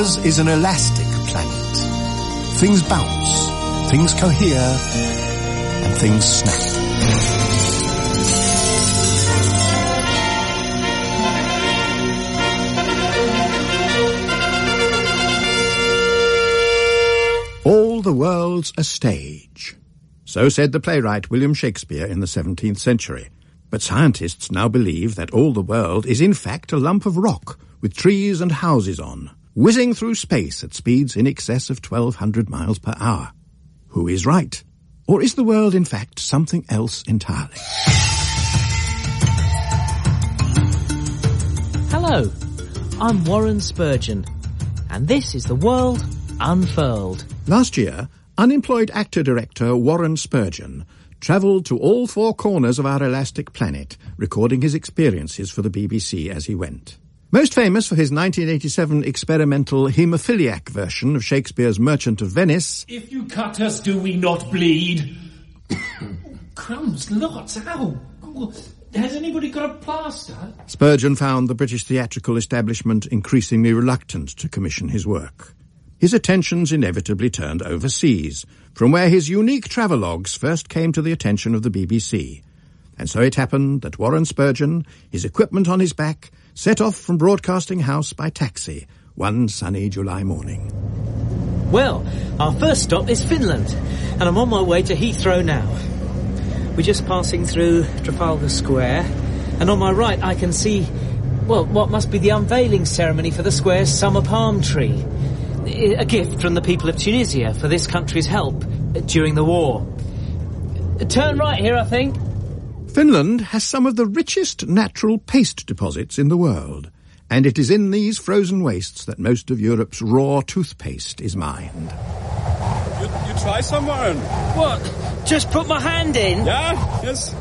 Mars is an elastic planet. Things bounce, things cohere, and things snap. All the world's a stage. So said the playwright William Shakespeare in the 17th century. But scientists now believe that all the world is in fact a lump of rock with trees and houses on, whizzing through space at speeds in excess of 1,200 miles per hour. Who is right? Or is the world in fact something else entirely? Hello, I'm Warren Spurgeon, and this is The World Unfurled. Last year, unemployed actor-director Warren Spurgeon travelled to all four corners of our elastic planet, recording his experiences for the BBC as he went. Most famous for his 1987 experimental haemophiliac version of Shakespeare's Merchant of Venice. If you cut us, do we not bleed? Crumbs, lots, ow! Has anybody got a plaster? Spurgeon found the British theatrical establishment increasingly reluctant to commission his work. His attentions inevitably turned overseas, from where his unique travelogues first came to the attention of the BBC. And so it happened that Warren Spurgeon, his equipment on his back, set off from Broadcasting House by taxi one sunny July morning. Well, our first stop is Finland, and I'm on my way to Heathrow now. We're just passing through Trafalgar Square, and on my right I can see, well, what must be the unveiling ceremony for the square's summer palm tree. A gift from the people of Tunisia for this country's help during the war. Turn right here, I think. Finland has some of the richest natural paste deposits in the world, and it is in these frozen wastes that most of Europe's raw toothpaste is mined. You try some, Warren? What? Just put my hand in? Yeah, yes.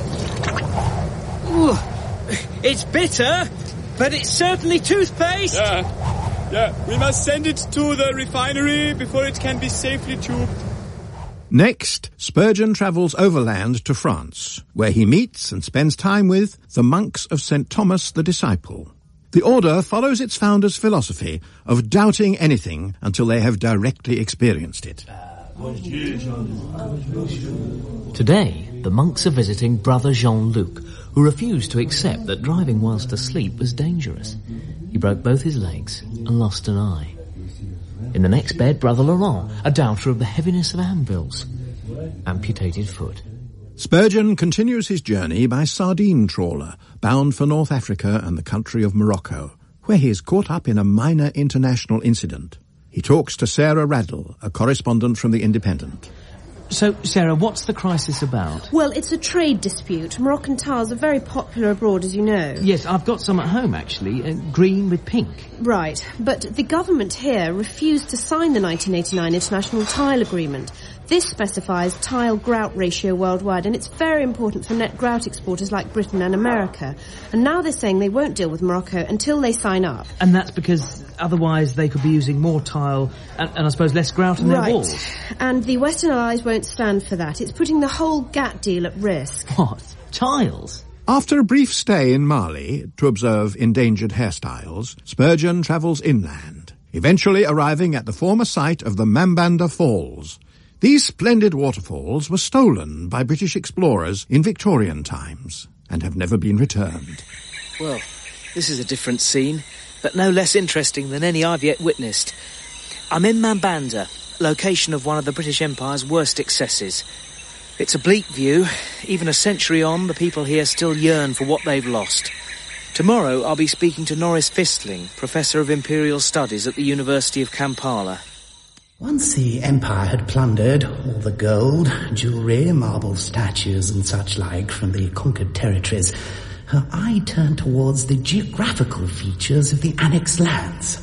Ooh, it's bitter, but it's certainly toothpaste. Yeah, we must send it to the refinery before it can be safely tubed. Next, Spurgeon travels overland to France, where he meets and spends time with the monks of St. Thomas the Disciple. The order follows its founder's philosophy of doubting anything until they have directly experienced it. Today, the monks are visiting Brother Jean-Luc, who refused to accept that driving whilst asleep was dangerous. He broke both his legs and lost an eye. In the next bed, Brother Laurent, a doubter of the heaviness of anvils. Amputated foot. Spurgeon continues his journey by sardine trawler, bound for North Africa and the country of Morocco, where he is caught up in a minor international incident. He talks to Sarah Raddle, a correspondent from The Independent. So, Sarah, what's the crisis about? Well, it's a trade dispute. Moroccan tiles are very popular abroad, as you know. Yes, I've got some at home, actually. Green with pink. Right. But the government here refused to sign the 1989 International Tile Agreement. This specifies tile grout ratio worldwide, and it's very important for net grout exporters like Britain and America. And now they're saying they won't deal with Morocco until they sign up. And that's because otherwise they could be using more tile and I suppose less grout in their walls. And the Western Allies won't stand for that. It's putting the whole GATT deal at risk. What? Tiles? After a brief stay in Mali to observe endangered hairstyles, Spurgeon travels inland, eventually arriving at the former site of the Mambanda Falls. These splendid waterfalls were stolen by British explorers in Victorian times and have never been returned. Well, this is a different scene, but no less interesting than any I've yet witnessed. I'm in Mambanda, location of one of the British Empire's worst excesses. It's a bleak view. Even a century on, the people here still yearn for what they've lost. Tomorrow I'll be speaking to Norris Fistling, Professor of Imperial Studies at the University of Kampala. Once the Empire had plundered all the gold, jewellery, marble statues and such like from the conquered territories, her eye turned towards the geographical features of the annexed lands.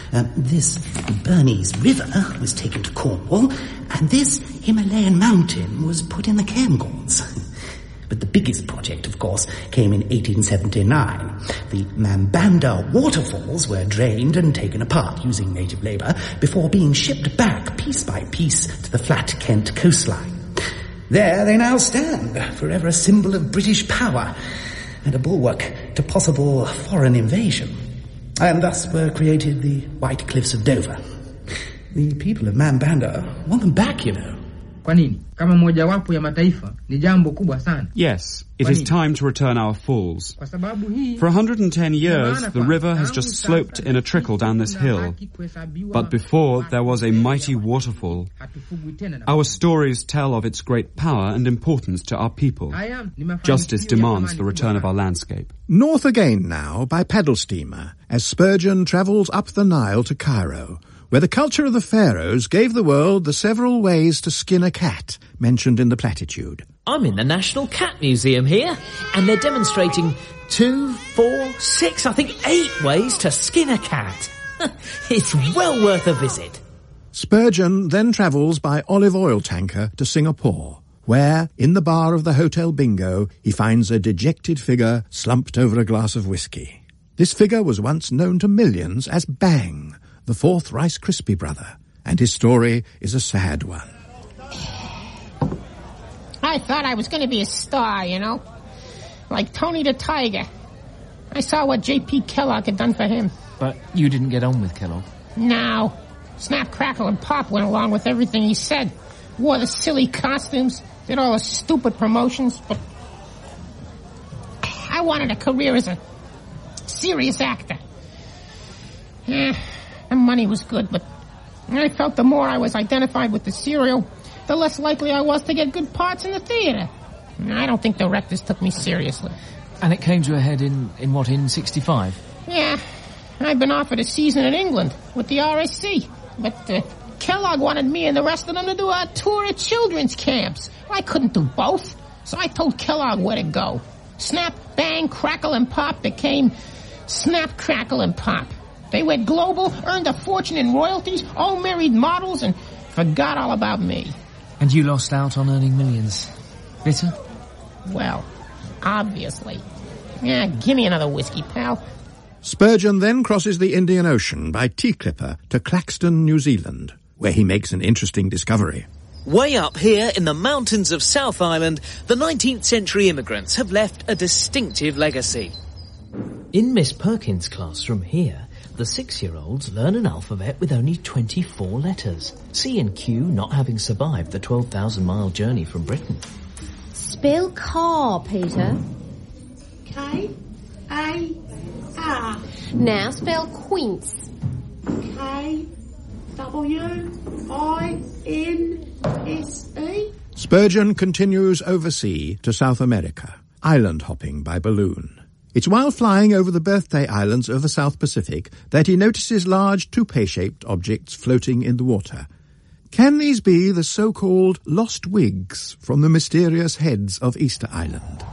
This Bernese River was taken to Cornwall, and this Himalayan mountain was put in the Cairngorms. But the biggest project, of course, came in 1879. The Mambanda waterfalls were drained and taken apart using native labour before being shipped back piece by piece to the flat Kent coastline. There they now stand, forever a symbol of British power and a bulwark to possible foreign invasion. And thus were created the White Cliffs of Dover. The people of Mambanda want them back, you know. Kwa nini? Kama mojawapo ya mataifa ni jambo kubwa sana. Yes, it is time to return our falls. Kwa sababu hii, for 110 years, the river has just sloped in a trickle down this hill. But before, there was a mighty waterfall. Our stories tell of its great power and importance to our people. Justice demands the return of our landscape. North again now by paddle steamer, as Spurgeon travels up the Nile to Cairo, where the culture of the pharaohs gave the world the several ways to skin a cat mentioned in the Platitude. I'm in the National Cat Museum here, and they're demonstrating 2, 4, 6, I think 8 ways to skin a cat. It's well worth a visit. Spurgeon then travels by olive oil tanker to Singapore, where, in the bar of the Hotel Bingo, he finds a dejected figure slumped over a glass of whiskey. This figure was once known to millions as Bang, the fourth Rice Krispie brother, and his story is a sad one. I thought I was going to be a star, you know, like Tony the Tiger. I saw what J.P. Kellogg had done for him. But you didn't get on with Kellogg? No. Snap, Crackle, and Pop went along with everything he said. Wore the silly costumes, did all the stupid promotions, but I wanted a career as a serious actor. The money was good, but I felt the more I was identified with the serial, the less likely I was to get good parts in the theater. I don't think the directors took me seriously. And it came to a head in 65? Yeah, I'd been offered a season in England with the RSC, but Kellogg wanted me and the rest of them to do a tour of children's camps. I couldn't do both, so I told Kellogg where to go. Snap, Bang, Crackle, and Pop became Snap, Crackle, and Pop. They went global, earned a fortune in royalties, all married models, and forgot all about me. And you lost out on earning millions. Bitter? Well, obviously. Yeah, give me another whiskey, pal. Spurgeon then crosses the Indian Ocean by tea clipper to Claxton, New Zealand, where he makes an interesting discovery. Way up here in the mountains of South Island, the 19th century immigrants have left a distinctive legacy. In Miss Perkins' classroom here, the 6-year-olds learn an alphabet with only 24 letters. C and Q not having survived the 12,000-mile journey from Britain. Spell car, Peter. K-A-R. Now spell quince. K-W-I-N-S-E. Spurgeon continues overseas to South America, island hopping by balloon. It's while flying over the birthday islands of the South Pacific that he notices large toupee-shaped objects floating in the water. Can these be the so-called lost wigs from the mysterious heads of Easter Island?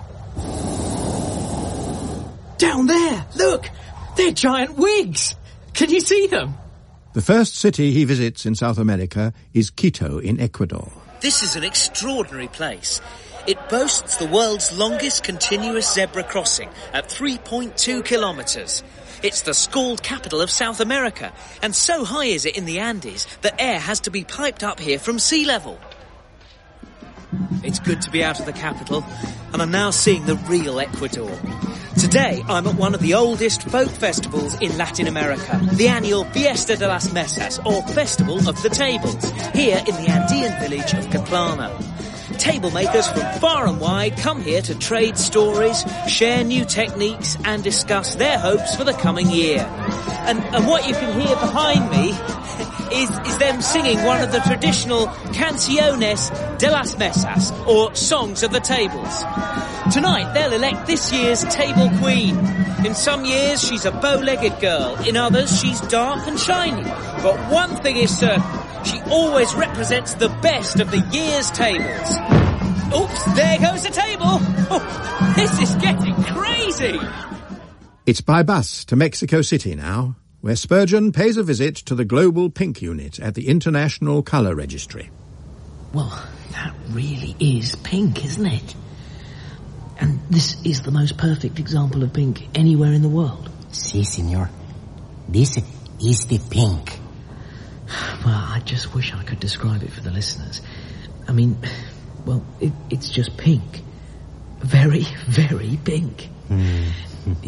Down there! Look! They're giant wigs! Can you see them? The first city he visits in South America is Quito in Ecuador. This is an extraordinary place. It boasts the world's longest continuous zebra crossing at 3.2 kilometres. It's the scald capital of South America, and so high is it in the Andes that air has to be piped up here from sea level. It's good to be out of the capital, and I'm now seeing the real Ecuador. Today, I'm at one of the oldest folk festivals in Latin America, the annual Fiesta de las Mesas, or Festival of the Tables, here in the Andean village of Catlana. Table makers from far and wide come here to trade stories, share new techniques, and discuss their hopes for the coming year. And what you can hear behind me is them singing one of the traditional Canciones de las Mesas, or Songs of the Tables. Tonight, they'll elect this year's Table Queen. In some years, she's a bow-legged girl. In others, she's dark and shiny. But one thing is certain. She always represents the best of the year's tables. Oops, there goes the table. Oh, this is getting crazy. It's by bus to Mexico City now, where Spurgeon pays a visit to the Global Pink Unit at the International Colour Registry. Well, that really is pink, isn't it? And this is the most perfect example of pink anywhere in the world. Si, senor. This is the pink. Well, I just wish I could describe it for the listeners. I mean, well, it's just pink. Very, very pink.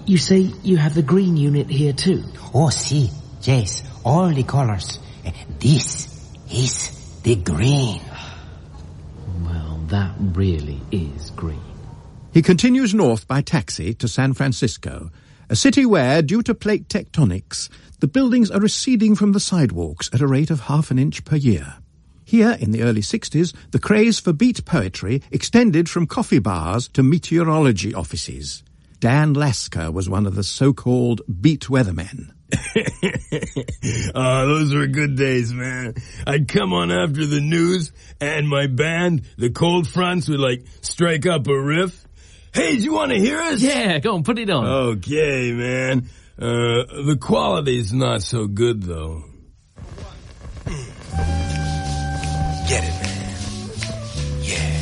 You say you have the green unit here too? Oh, si. Yes, all the colors. This is the green. Well, that really is green. He continues north by taxi to San Francisco, a city where, due to plate tectonics, the buildings are receding from the sidewalks at a rate of half an inch per year. Here, in the early 60s, the craze for beat poetry extended from coffee bars to meteorology offices. Dan Lasker was one of the so-called beat weathermen. Oh, those were good days, man. I'd come on after the news, and my band, the Cold Fronts, would, strike up a riff. Hey, do you want to hear us? Yeah, go on, put it on. Okay, man. The quality's not so good, though. Get it, man. Yeah.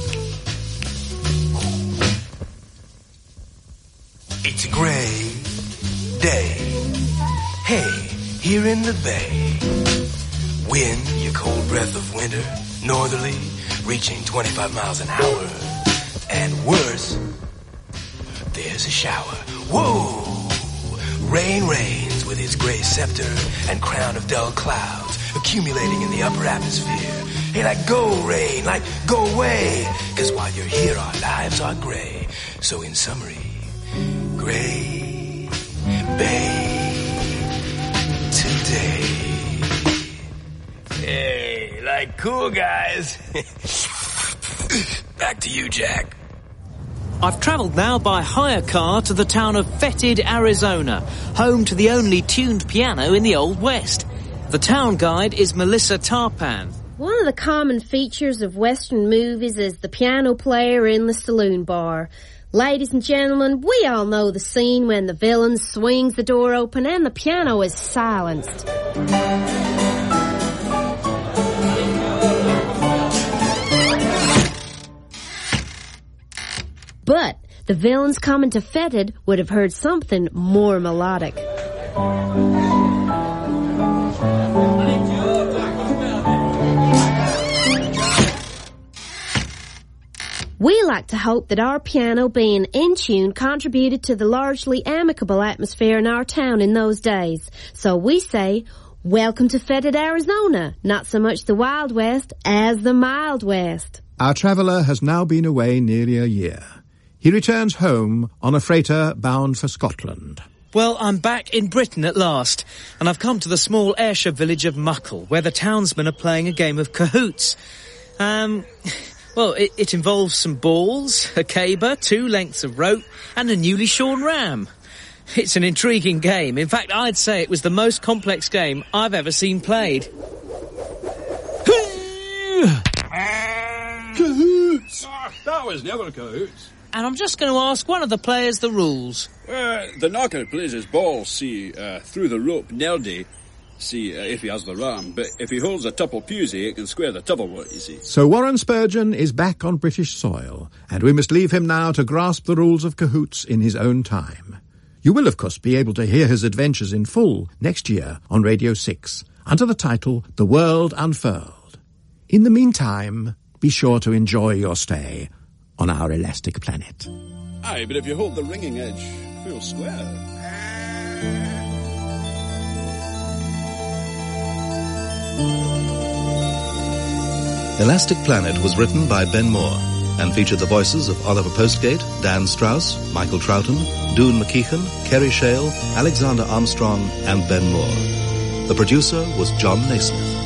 It's a gray day. Hey, here in the bay. Wind, your cold breath of winter. Northerly, reaching 25 miles an hour. And worse, there's a shower. Whoa! Rain reigns with its gray scepter and crown of dull clouds accumulating in the upper atmosphere. Hey, go rain, go away. 'Cause while you're here, our lives are gray. So in summary, Gray Bay today. Hey, cool guys. Back to you, Jack. I've travelled now by hire car to the town of Fetid, Arizona, home to the only tuned piano in the Old West. The town guide is Melissa Tarpan. One of the common features of Western movies is the piano player in the saloon bar. Ladies and gentlemen, we all know the scene when the villain swings the door open and the piano is silenced. But the villains coming to Fetid would have heard something more melodic. We like to hope that our piano being in tune contributed to the largely amicable atmosphere in our town in those days. So we say, welcome to Fetid, Arizona. Not so much the Wild West as the Mild West. Our traveller has now been away nearly a year. He returns home on a freighter bound for Scotland. Well, I'm back in Britain at last, and I've come to the small Ayrshire village of Muckle, where the townsmen are playing a game of cahoots. Well, it involves some balls, a caber, 2 lengths of rope, and a newly shorn ram. It's an intriguing game. In fact, I'd say it was the most complex game I've ever seen played. Cahoots! That was never cahoots. And I'm just going to ask one of the players the rules. The knocker plays his ball, through the rope nerdy, if he has the ram. But if he holds a tuple pewsy, it can square the tubblewood, you see. So Warren Spurgeon is back on British soil, and we must leave him now to grasp the rules of cahoots in his own time. You will, of course, be able to hear his adventures in full next year on Radio 6, under the title The World Unfurled. In the meantime, be sure to enjoy your stay on our elastic planet. Aye, but if you hold the ringing edge full square. Elastic Planet was written by Ben Moore and featured the voices of Oliver Postgate, Dan Strauss, Michael Troughton, Doon McKeechan, Kerry Shale, Alexander Armstrong, and Ben Moore. The producer was John Naismith.